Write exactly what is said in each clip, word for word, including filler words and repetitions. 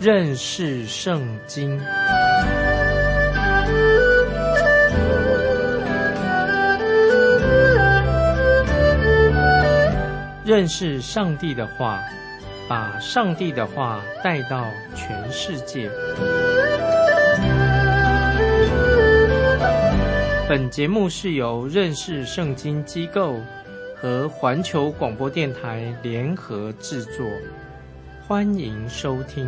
认识圣经。认识上帝的话，把上帝的话带到全世界。本节目是由认识圣经机构和环球广播电台联合制作，欢迎收听。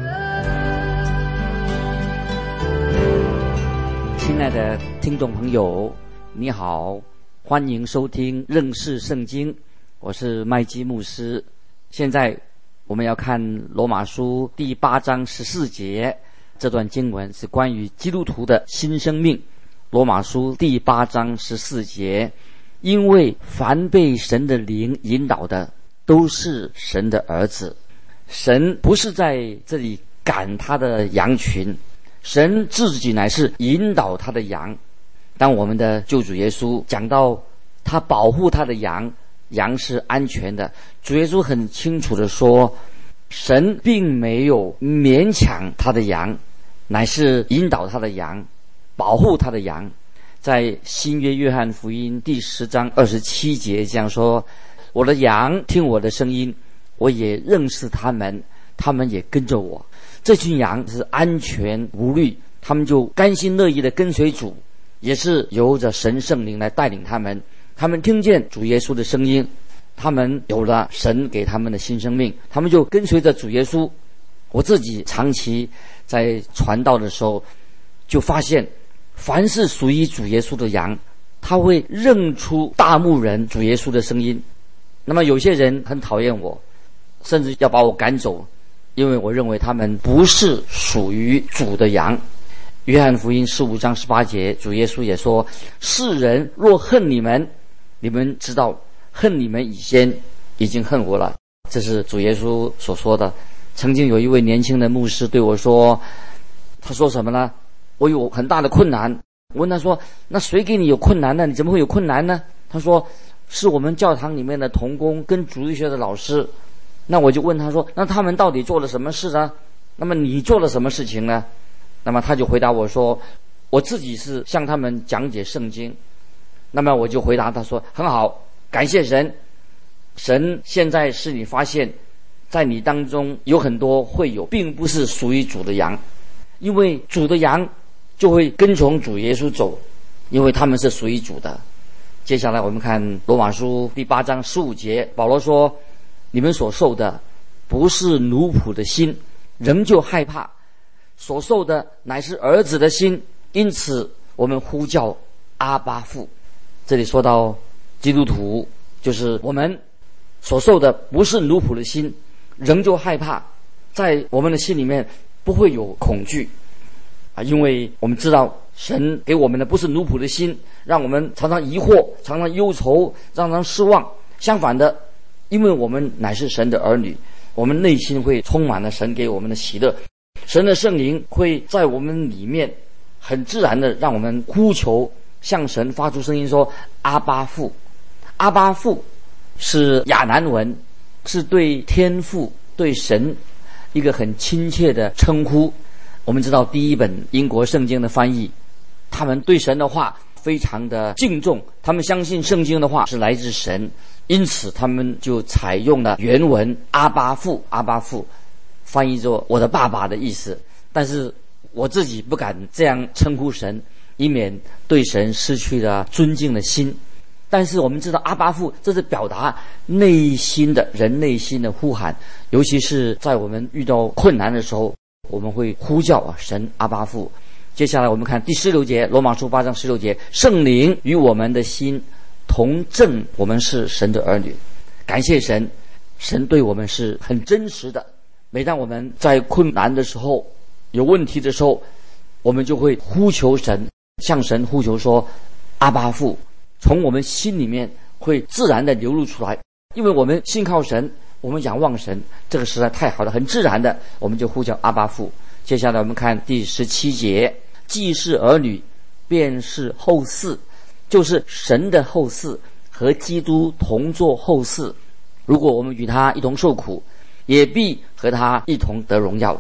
亲爱的听众朋友，你好，欢迎收听认识圣经，我是麦基牧师。现在我们要看罗马书第八章十四节，这段经文是关于基督徒的新生命。罗马书第八章十四节，因为凡被神的灵引导的，都是神的儿子。神不是在这里赶他的羊群，神自己乃是引导他的羊。当我们的救主耶稣讲到他保护他的羊，羊是安全的，主耶稣很清楚地说，神并没有勉强他的羊，乃是引导他的羊，保护他的羊。在新约约翰福音第十章二十七节这样说，我的羊听我的声音，我也认识他们，他们也跟着我。这群羊是安全无虑，他们就甘心乐意的跟随主，也是由着神圣灵来带领他们。他们听见主耶稣的声音，他们有了神给他们的新生命，他们就跟随着主耶稣。我自己长期在传道的时候就发现，凡是属于主耶稣的羊，他会认出大牧人主耶稣的声音。那么有些人很讨厌我，甚至要把我赶走，因为我认为他们不是属于主的羊。约翰福音十五章十八节，主耶稣也说，世人若恨你们，你们知道恨你们以前已经恨我了。这是主耶稣所说的。曾经有一位年轻的牧师对我说，他说什么呢？我有很大的困难。我问他说，那谁给你有困难呢？你怎么会有困难呢？他说，是我们教堂里面的同工跟主日学的老师。那我就问他说，那他们到底做了什么事呢？那么你做了什么事情呢？那么他就回答我说，我自己是向他们讲解圣经。那么我就回答他说，很好，感谢神，神现在使你发现在你当中有很多会友并不是属于主的羊，因为主的羊就会跟从主耶稣走，因为他们是属于主的。接下来我们看罗马书第八章十五节，保罗说，你们所受的不是奴仆的心，仍旧害怕，所受的乃是儿子的心，因此我们呼叫阿爸父。这里说到基督徒，就是我们所受的不是奴仆的心，仍旧害怕，在我们的心里面不会有恐惧啊，因为我们知道神给我们的不是奴仆的心，让我们常常疑惑，常常忧愁，常常失望。相反的，因为我们乃是神的儿女，我们内心会充满了神给我们的喜乐，神的圣灵会在我们里面很自然的让我们呼求，向神发出声音说，阿爸父。阿爸父是亚南文，是对天父对神一个很亲切的称呼。我们知道第一本英国圣经的翻译，他们对神的话非常的敬重，他们相信圣经的话是来自神，因此他们就采用了原文阿爸父。阿爸父翻译作我的爸爸的意思，但是我自己不敢这样称呼神，以免对神失去了尊敬的心。但是我们知道阿爸父这是表达内心的人内心的呼喊，尤其是在我们遇到困难的时候，我们会呼叫啊神阿爸父。接下来我们看第十六节，罗马书八章十六节，圣灵与我们的心同证我们是神的儿女。感谢神，神对我们是很真实的。每当我们在困难的时候，有问题的时候，我们就会呼求神，向神呼求说阿爸父，从我们心里面会自然的流露出来，因为我们信靠神，我们仰望神，这个实在太好了，很自然的我们就呼叫阿爸父。接下来我们看第十七节，既是儿女，便是后嗣，就是神的后嗣，和基督同作后嗣。如果我们与他一同受苦，也必和他一同得荣耀。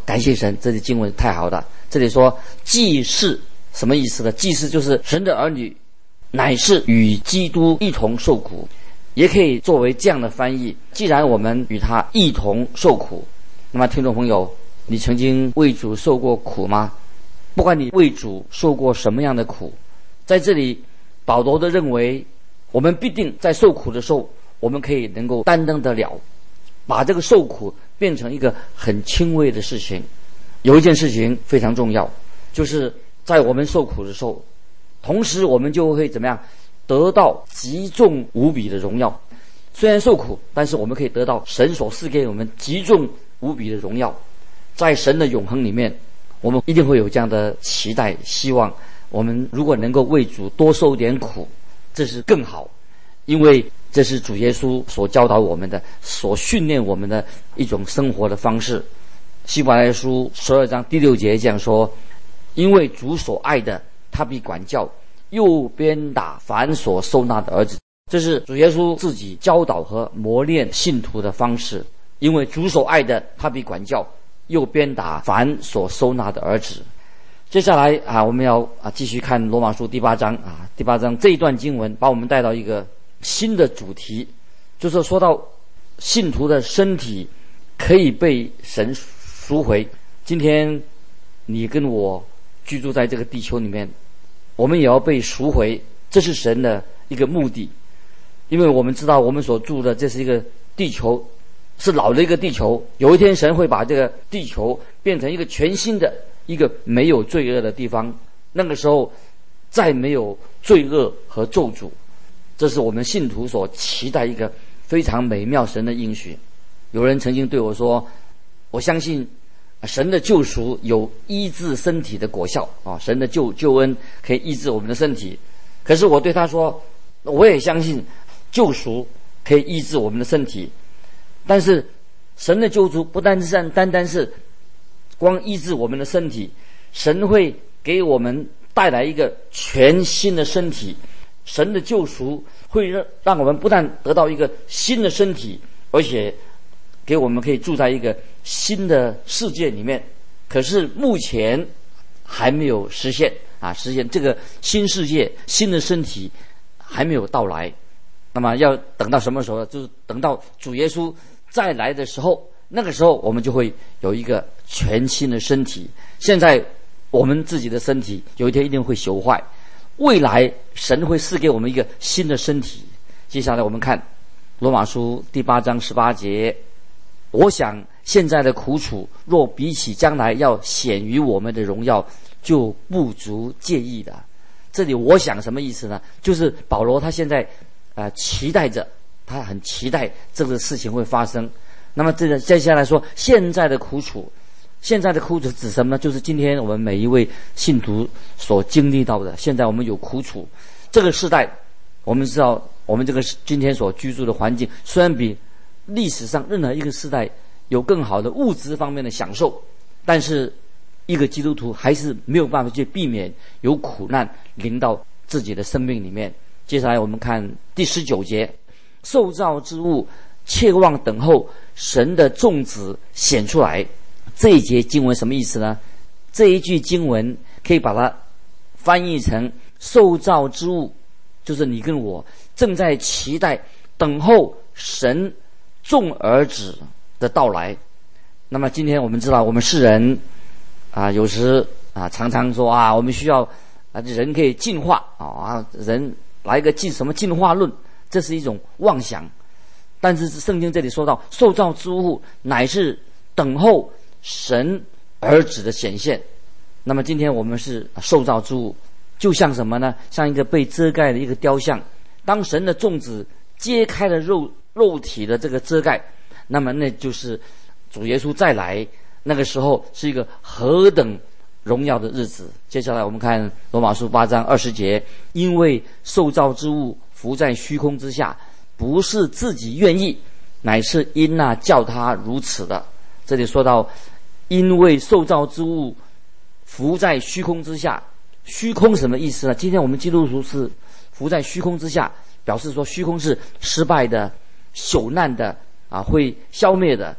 感谢神，这里经文太好了。这里说既是什么意思呢？既是就是神的儿女乃是与基督一同受苦，也可以作为这样的翻译，既然我们与他一同受苦，那么听众朋友，你曾经为主受过苦吗？不管你为主受过什么样的苦，在这里保罗的认为，我们必定在受苦的时候，我们可以能够担当得了，把这个受苦变成一个很轻微的事情。有一件事情非常重要，就是在我们受苦的时候，同时我们就会怎么样得到极重无比的荣耀。虽然受苦，但是我们可以得到神所赐给我们极重无比的荣耀。在神的永恒里面，我们一定会有这样的期待希望，我们如果能够为主多受点苦，这是更好，因为这是主耶稣所教导我们的，所训练我们的一种生活的方式。希伯来书十二章第六节这样说，因为主所爱的，他必管教，又鞭打凡所收纳的儿子。这是主耶稣自己教导和磨练信徒的方式。因为主所爱的，他必管教，又鞭打凡所收纳的儿子。接下来啊，我们要啊继续看罗马书第八章啊，第八章这一段经文把我们带到一个新的主题，就是说到信徒的身体可以被神赎回。今天你跟我居住在这个地球里面，我们也要被赎回，这是神的一个目的。因为我们知道我们所住的这是一个地球，是老的一个地球，有一天神会把这个地球变成一个全新的一个没有罪恶的地方，那个时候再没有罪恶和咒诅。这是我们信徒所期待一个非常美妙神的应许。有人曾经对我说，我相信神的救赎有医治身体的果效啊，神的救救恩可以医治我们的身体。可是我对他说，我也相信救赎可以医治我们的身体，但是神的救赎不单是单单是光医治我们的身体，神会给我们带来一个全新的身体。神的救赎会让让我们不但得到一个新的身体，而且给我们可以住在一个新的世界里面。可是目前还没有实现啊，实现这个新世界、新的身体还没有到来。那么要等到什么时候呢？就是等到主耶稣再来的时候，那个时候我们就会有一个全新的身体。现在我们自己的身体有一天一定会朽坏，未来神会赐给我们一个新的身体。接下来我们看罗马书第八章十八节，我想现在的苦楚若比起将来要显于我们的荣耀，就不足介意的。这里我想什么意思呢？就是保罗他现在呃期待着，他很期待这个事情会发生。那么这个接下来说现在的苦楚，现在的苦楚指什么呢？就是今天我们每一位信徒所经历到的。现在我们有苦楚，这个时代我们知道，我们这个今天所居住的环境虽然比历史上任何一个时代有更好的物质方面的享受，但是一个基督徒还是没有办法去避免有苦难临到自己的生命里面。接下来我们看第十九节，受造之物切望等候神的众子显出来。这一节经文什么意思呢？这一句经文可以把它翻译成受造之物，就是你跟我正在期待等候神众儿子的到来。那么今天我们知道，我们世人啊，有时啊常常说啊，我们需要啊人可以进化啊，人来一个进什么进化论，这是一种妄想。但是圣经这里说到，受造之物乃是等候神儿子的显现。那么今天我们是受造之物，就像什么呢？像一个被遮盖的一个雕像。当神的众子揭开了肉肉体的这个遮盖，那么那就是主耶稣再来，那个时候是一个何等荣耀的日子。接下来我们看罗马书八章二十节，因为受造之物伏在虚空之下，不是自己愿意，乃是因那叫他如此的。这里说到，因为受造之物伏在虚空之下，虚空什么意思呢？今天我们基督徒是伏在虚空之下，表示说虚空是失败的、朽烂的啊，会消灭的。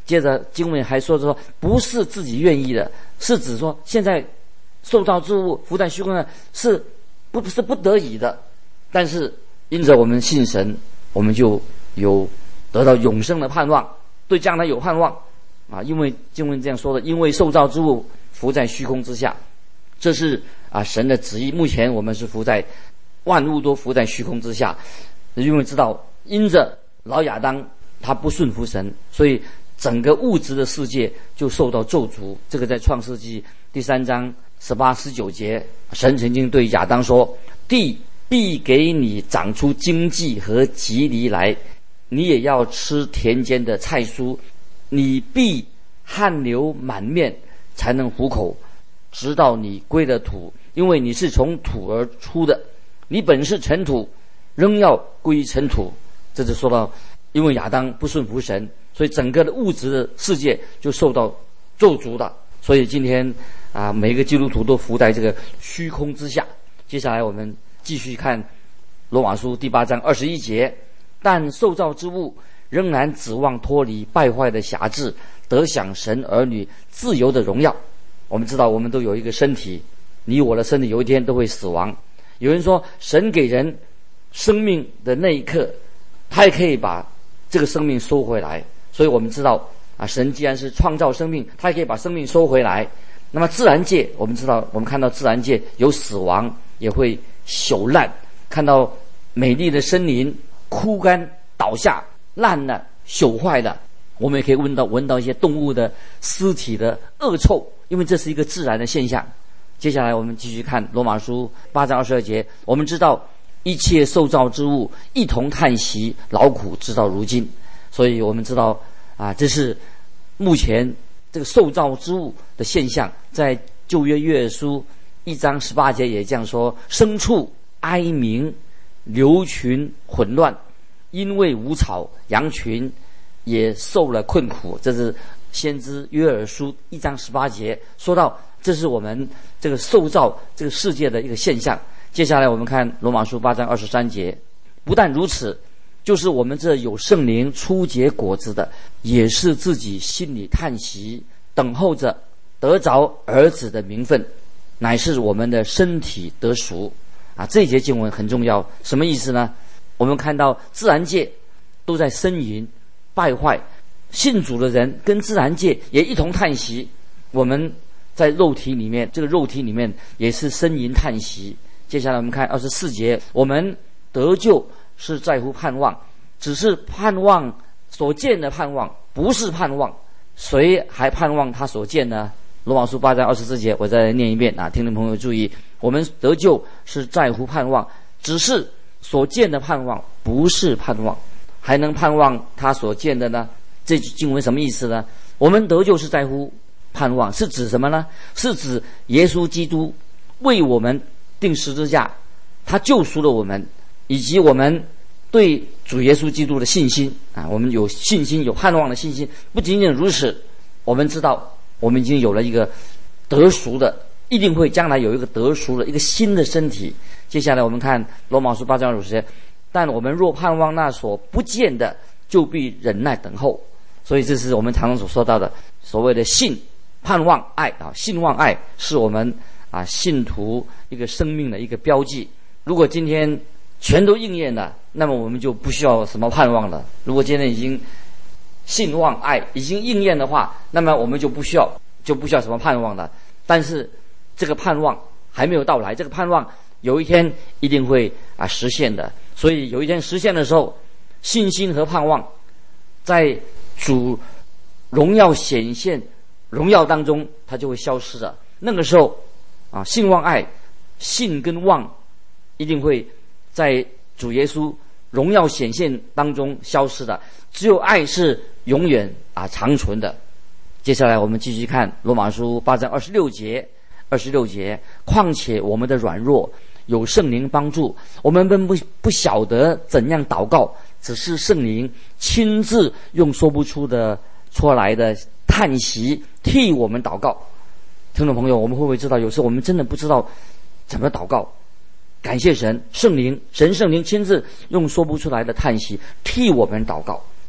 接着经文还说说，不是自己愿意的，是指说现在受造之物浮在虚空呢，是不是不得已的？但是因着我们信神，我们就有得到永生的盼望，对将来有盼望啊！因为经文这样说的，因为受造之物浮在虚空之下，这是啊神的旨意。目前我们是浮在万物都浮在虚空之下，因为知道因着老亚当他不顺服神，所以整个物质的世界就受到咒诅。这个在创世纪第三章十八、十九节，神曾经对亚当说：“地必给你长出荆棘和棘藜来，你也要吃田间的菜蔬，你必汗流满面才能糊口，直到你归了土，因为你是从土而出的，你本是尘土，仍要归尘土。”这就说到，因为亚当不顺服神，所以整个的物质的世界就受到咒诅的。所以今天啊，每一个基督徒都浮在这个虚空之下。接下来我们继续看罗马书第八章二十一节，但受造之物仍然指望脱离败坏的辖制，得享神儿女自由的荣耀。我们知道我们都有一个身体，你我的身体有一天都会死亡。有人说神给人生命的那一刻，他也可以把这个生命收回来。所以我们知道啊，神既然是创造生命，他也可以把生命收回来。那么自然界，我们知道，我们看到自然界有死亡，也会朽烂，看到美丽的森林枯干倒下烂了朽坏了，我们也可以闻到闻到一些动物的尸体的恶臭，因为这是一个自然的现象。接下来我们继续看罗马书八章二十二节，我们知道一切受造之物一同叹息劳苦直到如今。所以我们知道啊，这是目前这个受造之物的现象。在旧约约珥书一章十八节也这样说：牲畜哀鸣，牛群混乱，因为无草，羊群也受了困苦。这是先知约珥书一章十八节说到，这是我们这个受造这个世界的一个现象。接下来我们看罗马书八章二十三节，不但如此，就是我们这有圣灵初结果子的，也是自己心里叹息，等候着得着儿子的名分，乃是我们的身体得赎啊！这一节经文很重要，什么意思呢？我们看到自然界都在呻吟败坏，信主的人跟自然界也一同叹息。我们在肉体里面，这个肉体里面也是呻吟叹息。接下来我们看二十四节，我们得救是在乎盼望，只是盼望所见的盼望，不是盼望。谁还盼望他所见呢？罗马书八章二十四节，我再来念一遍啊，听众朋友注意，我们得救是在乎盼望，只是所见的盼望不是盼望，还能盼望他所见的呢？这句经文什么意思呢？我们得救是在乎盼望，是指什么呢？是指耶稣基督为我们钉十字架，他救赎了我们，以及我们对主耶稣基督的信心啊，我们有信心，有盼望的信心。不仅仅如此，我们知道我们已经有了一个得赎的，一定会将来有一个得赎的一个新的身体。接下来我们看罗马书八章二十节，但我们若盼望那所不见的，就必忍耐等候。所以这是我们常常所说到的所谓的信、盼望、爱啊，信望爱是我们啊信徒一个生命的一个标记。如果今天全都应验了，那么我们就不需要什么盼望了。如果今天已经信望爱已经应验的话，那么我们就不需要就不需要什么盼望了。但是这个盼望还没有到来，这个盼望有一天一定会啊实现的。所以有一天实现的时候，信心和盼望在主荣耀显现荣耀当中，它就会消失了。那个时候啊，信望爱，信跟望一定会在主耶稣荣耀显现当中消失的，只有爱是永远啊长存的。接下来我们继续看罗马书八章二十六节，二十六节，况且我们的软弱有圣灵帮助，我们本不不晓得怎样祷告，只是圣灵亲自用说不出的出来的叹息替我们祷告。听众朋友，我们会不会知道，有时候我们真的不知道怎么祷告？感谢神，圣灵神圣灵亲自用说不出来的叹息替我们祷告。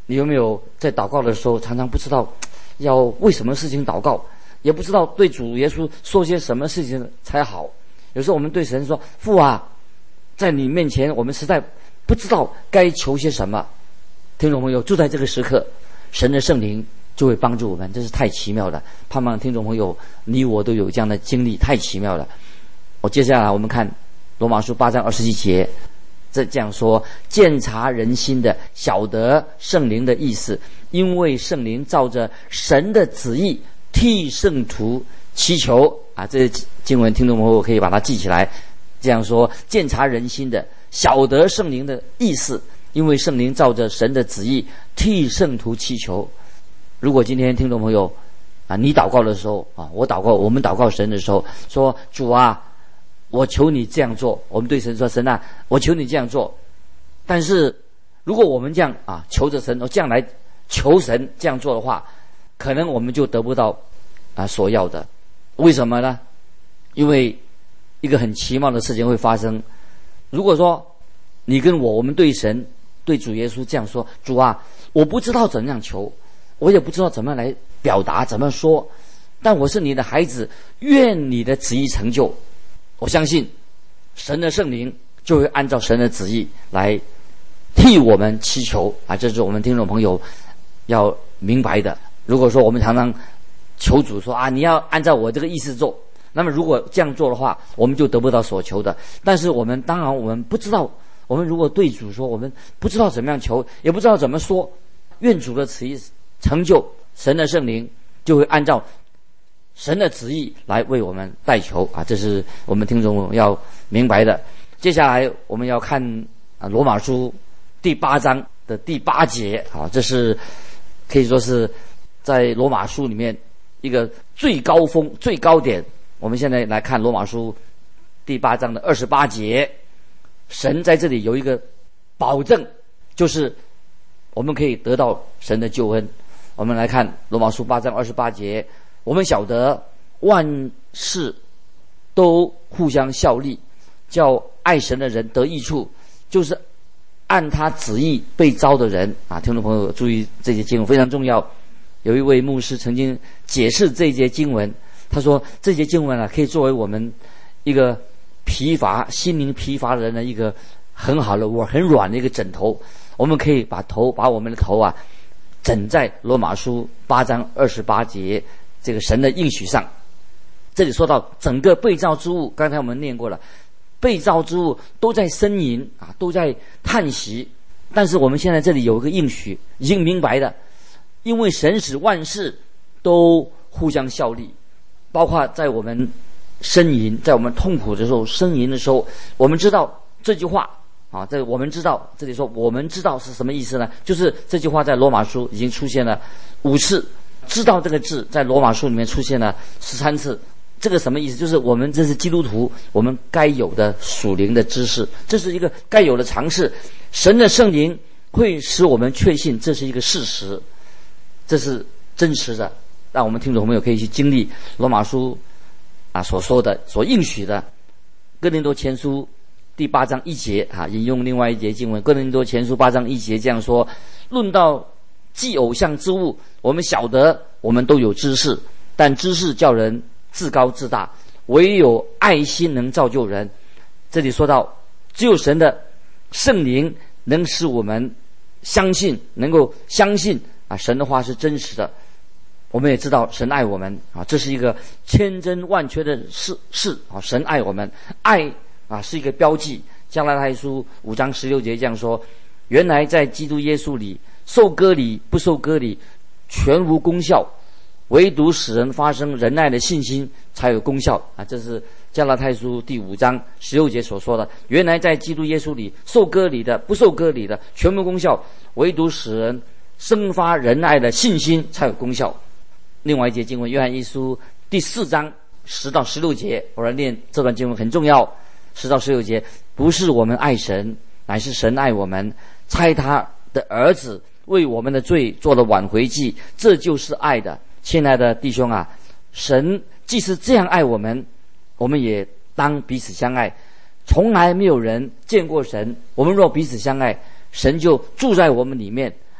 你有没有在祷告的时候常常不知道要为什么事情祷告，也不知道对主耶稣说些什么事情才好？有时候我们对神说，父啊，在你面前我们实在不知道该求些什么。听众朋友，就在这个时刻，神的圣灵就会帮助我们，这是太奇妙了。盼望听众朋友你我都有这样的经历，太奇妙了。我接下来我们看罗马书八章二十一节，这这样说：鉴察人心的，晓得圣灵的意思，因为圣灵照着神的旨意替圣徒祈求啊。这些经文听众朋友可以把它记起来。这样说：鉴察人心的，晓得圣灵的意思，因为圣灵照着神的旨意替圣徒祈求。如果今天听众朋友啊，你祷告的时候啊，我祷告，我们祷告神的时候说，主啊，我求你这样做。我们对神说，神啊，我求你这样做。但是如果我们这样啊求着神，这样来求神这样做的话，可能我们就得不到啊所要的。为什么呢？因为一个很奇妙的事情会发生。如果说你跟我，我们对神对主耶稣这样说，主啊，我不知道怎样求，我也不知道怎么来表达，怎么说，但我是你的孩子，愿你的旨意成就。我相信神的圣灵就会按照神的旨意来替我们祈求啊，这是我们听众朋友要明白的。如果说我们常常求主说啊，你要按照我这个意思做，那么如果这样做的话，我们就得不到所求的。但是我们当然我们不知道，我们如果对主说，我们不知道怎么样求，也不知道怎么说，愿主的旨意成就，神的圣灵就会按照神的旨意来为我们代求啊，这是我们听众要明白的。接下来我们要看啊罗马书第八章的第八节啊，这是可以说是在罗马书里面一个最高峰、最高点。我们现在来看罗马书第八章的二十八节，神在这里有一个保证，就是我们可以得到神的救恩。我们来看罗马书八章二十八节，我们晓得万事都互相效力，叫爱神的人得益处，就是按他旨意被召的人啊。听众朋友注意，这节经文非常重要。有一位牧师曾经解释这节经文，他说这节经文啊，可以作为我们一个疲乏、心灵疲乏的人的一个很好的窝、很软的一个枕头。我们可以把头、把我们的头啊，枕在罗马书八章二十八节这个神的应许上。这里说到整个被造之物，刚才我们念过了，被造之物都在呻吟啊，都在叹息。但是我们现在这里有一个应许，已经明白的，因为神使万事都互相效力，包括在我们呻吟，在我们痛苦的时候呻吟的时候，我们知道这句话啊，这我们知道，这里说我们知道是什么意思呢？就是这句话在罗马书已经出现了五次，知道这个字在罗马书里面出现了十三次。这个什么意思？就是我们这是基督徒，我们该有的属灵的知识，这是一个该有的常识。神的圣灵会使我们确信这是一个事实，这是真实的，让我们听众朋友可以去经历罗马书啊所说的、所应许的。哥林多前书第八章一节啊，引用另外一节经文，哥林多前书八章一节这样说：论到祭偶像之物，我们晓得我们都有知识，但知识叫人自高自大，唯有爱心能造就人。这里说到只有神的圣灵能使我们相信，能够相信啊神的话是真实的。我们也知道神爱我们啊，这是一个千真万确的事事啊，神爱我们，爱啊是一个标记。加拉太书五章十六节这样说：原来在基督耶稣里，受割礼不受割礼全无功效，唯独使人发生仁爱的信心才有功效啊！这是加拉太书第五章十六节所说的。原来在基督耶稣里，受割礼的不受割礼的全无功效，唯独使人生发仁爱的信心才有功效。另外一节经文，约翰一书第四章十到十六节，我来念这段经文很重要。十到十六节，不是我们爱神，乃是神爱我们，差他的儿子为我们的罪做了挽回祭，这就是爱的。亲爱的弟兄啊，神既是这样爱我们，我们也当彼此相爱。从来没有人见过神，我们若彼此相爱，神就住在我们里面，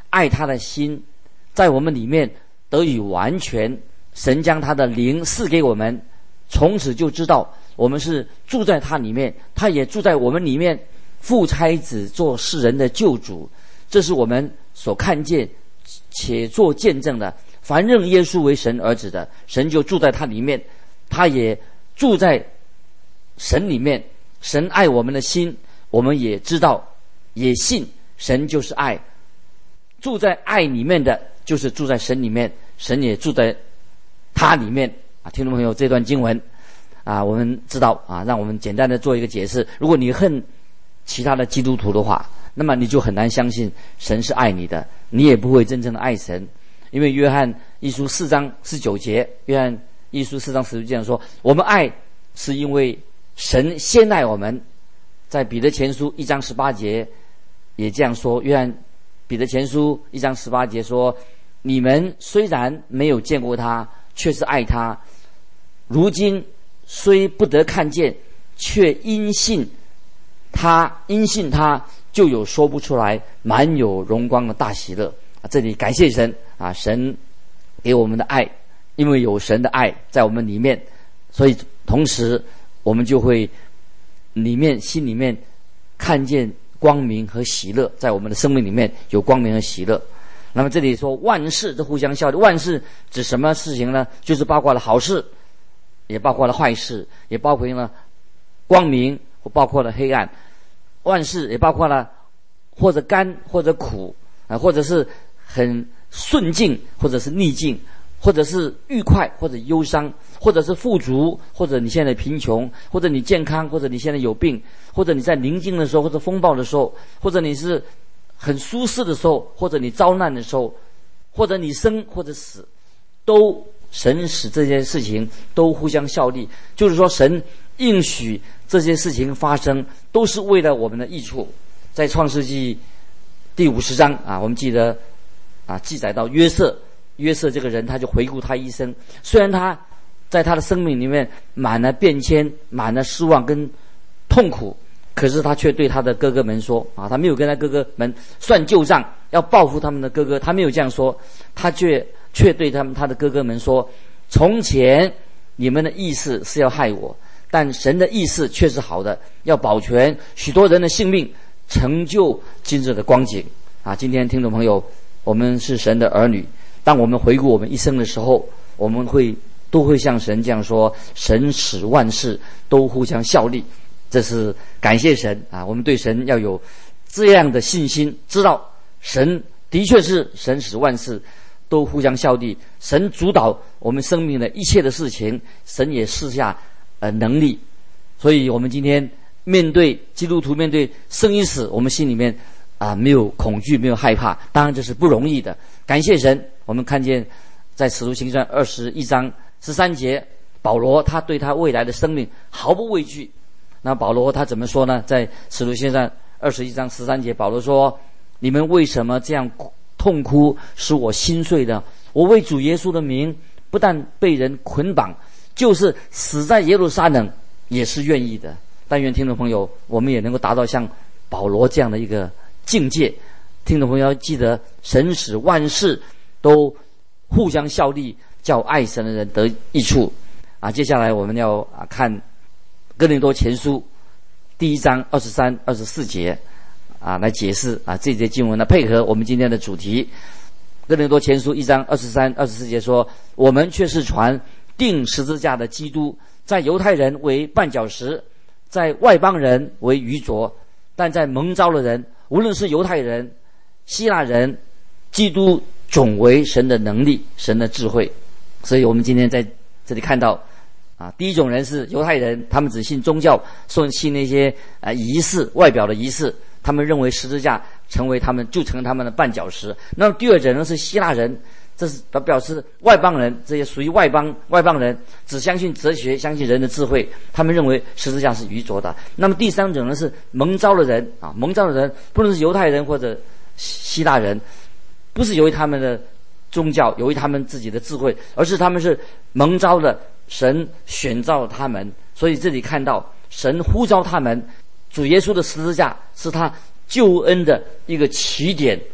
爱他的心在我们里面得以完全。神将他的灵赐给我们，从此就知道我们是住在他里面，他也住在我们里面，父差子做世人的救主。这是我们所看见且做见证的。凡认耶稣为神儿子的，神就住在他里面，他也住在神里面。神爱我们的心，我们也知道也信，神就是爱。住在爱里面的就是住在神里面，神也住在他里面啊。听众朋友，这段经文啊，我们知道啊，让我们简单的做一个解释。如果你恨其他的基督徒的话，那么你就很难相信神是爱你的，你也不会真正的爱神。因为约翰一书四章十九节，约翰一书四章十九节这样说：我们爱是因为神先爱我们。在彼得前书一章十八节也这样说，约翰彼得前书一章十八节说：你们虽然没有见过他，却是爱他；如今虽不得看见，却因信他，因信他就有说不出来满有荣光的大喜乐。啊，这里感谢神啊，神给我们的爱，因为有神的爱在我们里面，所以同时我们就会里面心里面看见光明和喜乐，在我们的生命里面有光明和喜乐。那么这里说万事都互相效力，万事指什么事情呢？就是包括了好事，也包括了坏事，也包括了光明，或包括了黑暗。万事也包括了或者甘或者苦啊，或者是很顺境，或者是逆境，或者是愉快或者忧伤，或者是富足，或者你现在贫穷，或者你健康，或者你现在有病，或者你在宁静的时候，或者风暴的时候，或者你是很舒适的时候，或者你遭难的时候，或者你生或者死，都神使这些事情都互相效力。就是说神应许这些事情发生都是为了我们的益处。在创世纪第五十章啊，我们记得啊，记载到约瑟，约瑟这个人他就回顾他一生，虽然他在他的生命里面满了变迁，满了失望跟痛苦，可是他却对他的哥哥们说啊，他没有跟他哥哥们算旧账，要报复他们的哥哥，他没有这样说，他却却对他们他的哥哥们说：从前你们的意思是要害我，但神的意思却是好的，要保全许多人的性命，成就今日的光景啊！今天听众朋友，我们是神的儿女，当我们回顾我们一生的时候，我们会都会像神这样说：神使万事都互相效力。这是感谢神啊！我们对神要有这样的信心，知道神的确是神使万事都互相效力，神主导我们生命的一切的事情，神也赐下呃能力。所以我们今天面对基督徒，面对生与死，我们心里面啊没有恐惧，没有害怕，当然这是不容易的。感谢神，我们看见在使徒行传二十一章十三节，保罗他对他未来的生命毫不畏惧。那保罗他怎么说呢？在使徒行传二十一章十三节，保罗说：你们为什么这样痛哭，使我心碎呢？我为主耶稣的名，不但被人捆绑，就是死在耶路撒冷也是愿意的。但愿听众朋友，我们也能够达到像保罗这样的一个境界。听众朋友要记得，神使万事都互相效力，叫爱神的人得益处啊。接下来我们要啊看哥林多前书第一章二十三、二十四节啊，来解释啊这节经文呢，配合我们今天的主题。哥林多前书一章二十三、二十四节说：我们却是传钉十字架的基督，在犹太人为绊脚石，在外邦人为愚拙，但在蒙召的人，无论是犹太人、希腊人，基督总为神的能力，神的智慧。所以我们今天在这里看到啊，第一种人是犹太人，他们只信宗教，信那些啊仪式，外表的仪式，他们认为十字架成为他们就成他们的绊脚石。那么第二种人是希腊人，这是表示外邦人，这些属于外邦外邦人，只相信哲学，相信人的智慧，他们认为十字架是愚拙的。那么第三种人是蒙召的人啊，蒙召的人不论是犹太人或者希腊人，不是由于他们的宗教，由于他们自己的智慧，而是他们是蒙召的，神选召了他们。所以这里看到神呼召他们，主耶稣的十字架是他救恩的一个起点，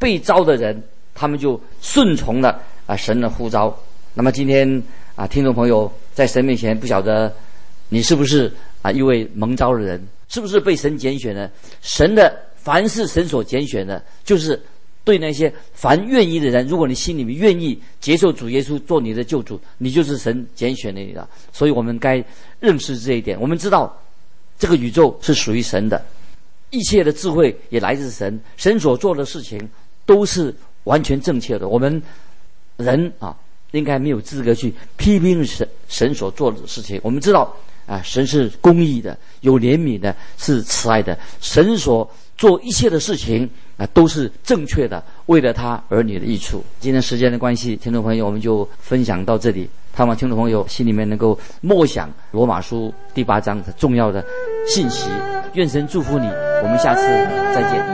被召的人，他们就顺从了啊神的呼召。那么今天啊，听众朋友在神面前，不晓得你是不是啊一位蒙召的人，是不是被神拣选的？神的凡是神所拣选的，就是对那些凡愿意的人，如果你心里面愿意接受主耶稣做你的救主，你就是神拣选的你的。所以我们该认识这一点。我们知道这个宇宙是属于神的，一切的智慧也来自神，神所做的事情都是完全正确的。我们人啊，应该没有资格去批评神神所做的事情。我们知道啊，神是公义的，有怜悯的，是慈爱的。神所做一切的事情啊，都是正确的，为了他儿女的益处。今天时间的关系，听众朋友，我们就分享到这里。盼望听众朋友心里面能够默想罗马书第八章的重要的信息。愿神祝福你，我们下次再见。